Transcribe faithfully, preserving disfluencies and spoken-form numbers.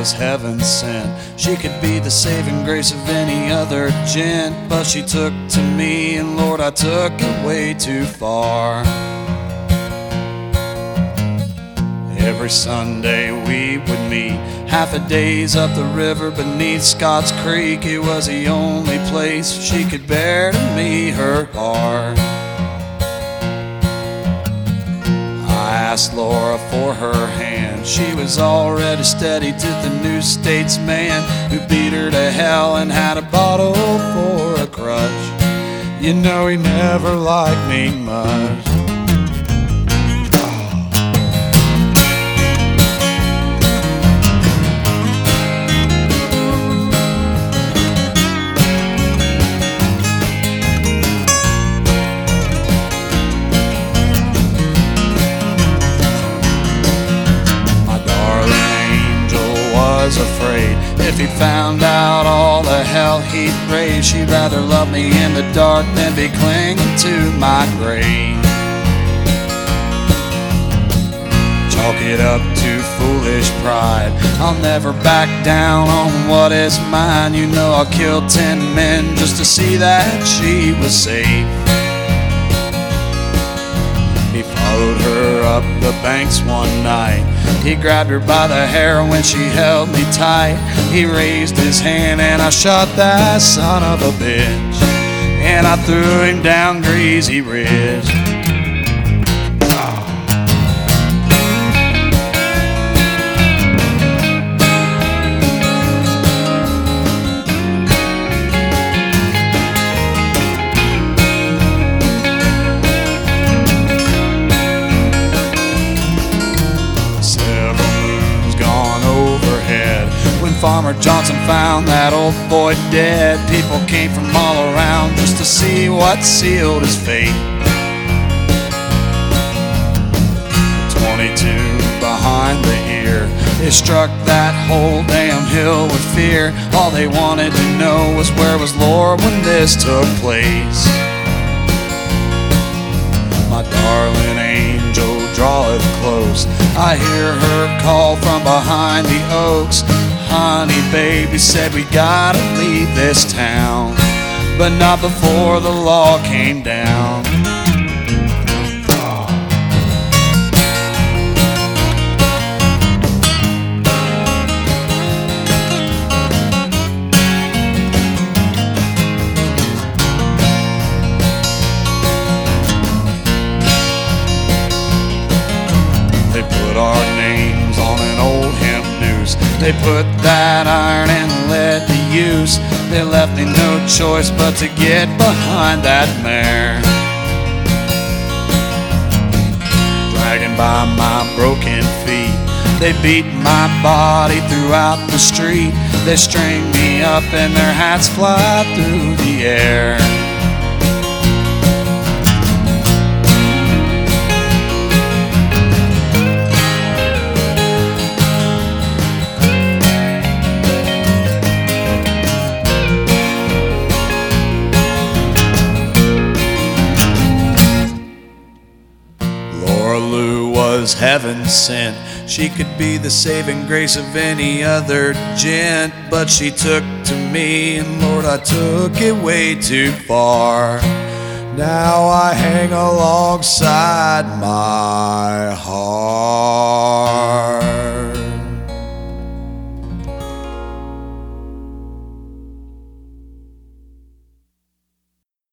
was heaven sent. She could be the saving grace of any other gent, but she took to me, and Lord, I took it way too far. Every Sunday we would meet, half a day's up the river beneath Scotts Creek. It was the only place she could bear to me her heart. I asked Laura for her hand. She was already steady to the New Statesman, who beat her to hell and had a bottle for a crutch. You know he never liked me much. Was afraid if he found out all the hell he'd raise, she'd rather love me in the dark than be clinging to my grave. Chalk it up to foolish pride. I'll never back down on what is mine. You know I'll kill ten men just to see that she was safe. He followed her up the banks one night. He grabbed her by the hair when she held me tight. He raised his hand and I shot that son of a bitch, and I threw him down Greasy Ridge. Farmer Johnson found that old boy dead. People came from all around just to see what sealed his fate. twenty-two behind the ear, they struck that whole damn hill with fear. All they wanted to know was where was Laura when this took place. My darling angel draweth close, I hear her call from behind the oaks. Honey, baby, said we gotta leave this town, but not before the law came down. They put our names on an old hemp noose. They put that iron and lead to use. They left me no choice but to get behind that mare. Dragging by my broken feet, they beat my body throughout the street. They string me up and their hats fly through the air. Was heaven sent. She could be the saving grace of any other gent, but she took to me, and Lord, I took it way too far. Now I hang alongside my heart.